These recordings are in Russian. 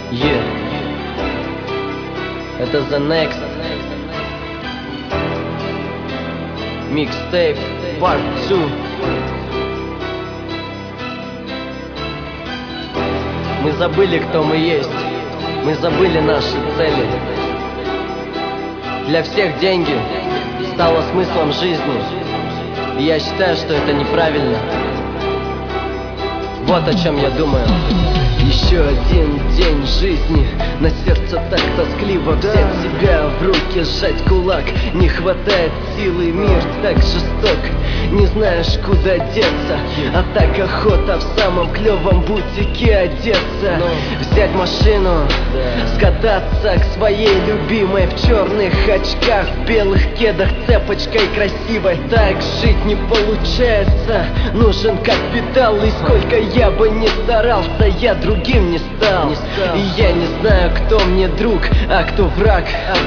Yeah. Это The Next Mixtape Part 2. Мы забыли, кто мы есть. Мы забыли наши цели. Для всех деньги стало смыслом жизни. И я считаю, что это неправильно. Вот о чем я думаю. Еще один день жизни, на сердце так тоскливо. Взять себя в руки, сжать кулак. Не хватает силы, мир так жесток. Не знаешь, куда деться, а так охота в самом клевом бутике одеться. Взять машину, скататься к своей любимой в черных очках, в белых кедах, цепочкой красивой. Так жить не получается, нужен капитал. И сколько я бы ни старался, я другим не стал. И я не знаю, кто мне друг, а кто враг.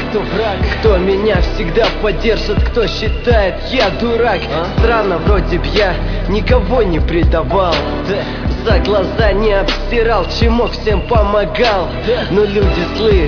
Кто меня всегда поддержит, кто считает я дурак. Странно, вроде б я никого не предавал, за глаза не обстирал, чему всем помогал. Но люди злые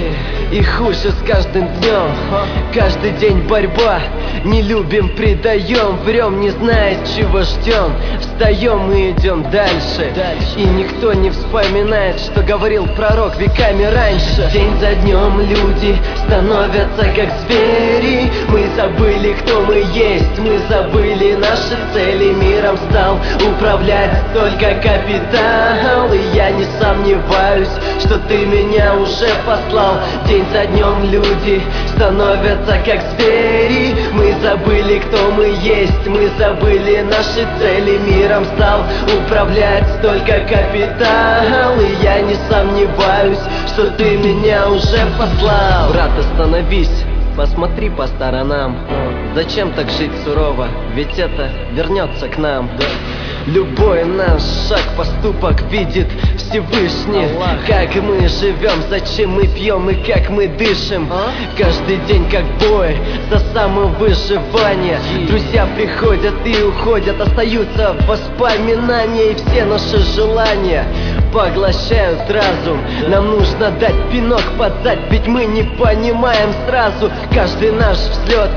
и хуже с каждым днем. Каждый день борьба, не любим, предаем, врем, не зная, чего ждем. Встаем и идем дальше. И никто не вспоминает, что говорил пророк веками раньше. День за днем люди становятся как звери. Мы забыли, кто мы есть, мы забыли наши цели. Миром стал управлять только капитал. И я не сомневаюсь, что ты меня уже послал. День за днем люди становятся как звери. Мы забыли, кто мы есть, мы забыли наши цели. Миром стал управлять только капитал. И я не сомневаюсь, что ты меня уже послал. Брат, остановись, посмотри по сторонам. Зачем так жить сурово? Ведь это вернется к нам. Любой наш шаг, поступок видит Всевышний. Как мы живем, зачем мы пьем и как мы дышим. Каждый день как бой за самовыживание. Друзья приходят и уходят, остаются воспоминания. И все наши желания поглощают разум. Нам нужно дать пинок под зад, ведь мы не понимаем сразу. Каждый наш взлет,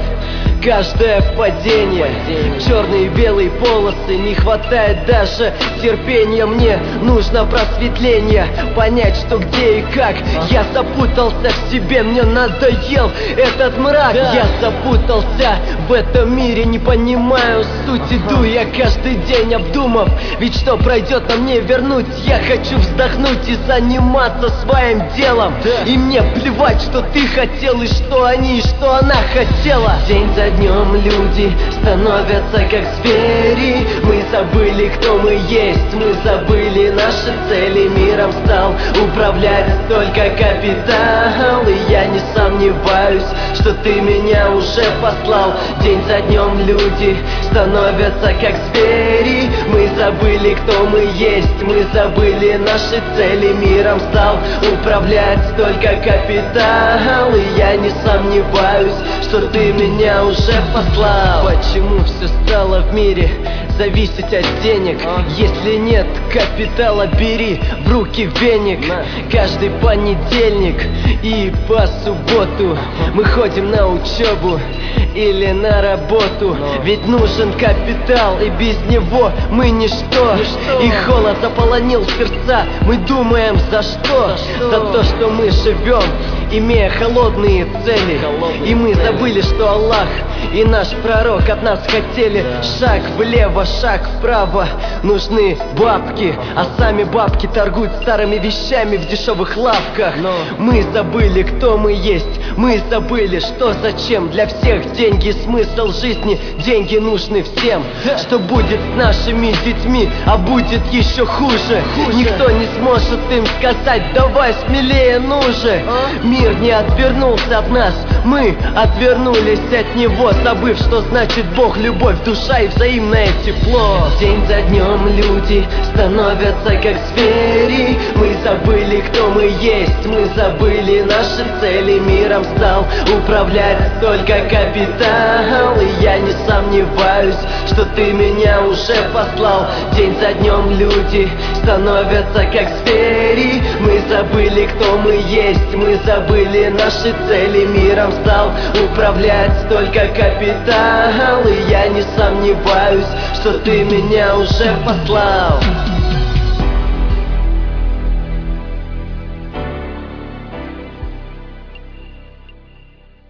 каждое падение, черные и белые полосы. Не хватает даже терпения. Мне нужно просветление, понять, что где и как. Я запутался в себе, мне надоел этот мрак. Я запутался в этом мире, не понимаю суть. Иду я каждый день обдумав, ведь что пройдет, а мне вернуть. Я хочу вздохнуть и заниматься своим делом. И мне плевать, что ты хотел, и что они, и что она хотела. День за днем люди становятся как звери. Мы забыли, кто мы есть, мы забыли наши цели. Миром стал управлять только капитал. И я не сомневаюсь, что ты меня уже послал. День за днем люди становятся как звери. Мы забыли, кто мы есть, мы забыли наши цели. Миром стал управлять только капитал. И я не сомневаюсь, что ты меня уже послал. Почему все стало в мире зависеть от денег? Если нет капитала, бери в руки веник. Каждый понедельник и по субботу мы ходим на учебу или на работу. Ведь нужен капитал, и без него мы ничто. И холод заполонил сердца, мы думаем за что? За то, что мы живем, имея холодные цели. И мы забыли, что Аллах и наш пророк от нас хотели шаг влево, шаг вправо. Нужны бабки, а сами бабки торгуют старыми вещами в дешевых лавках. Мы забыли, кто мы есть, мы забыли, что зачем. Для всех деньги смысл жизни, деньги нужны всем. Что будет с нашими детьми, а будет еще хуже. Никто не сможет им сказать: давай смелее, ну же. мир не отвернулся от нас, мы отвернулись от него, забыв, что значит Бог, любовь, душа и взаимное тепло. День за днем люди становятся как звери. Мы забыли, кто мы есть, мы забыли наши цели. Миром стал управлять только капитал, и я не сомневаюсь, что ты меня уже послал. День за днем люди становятся как звери. Мы забыли, кто мы есть, мы забыли наши цели. Миром стал управлять только капитал, и я не сомневаюсь, что ты меня уже послал.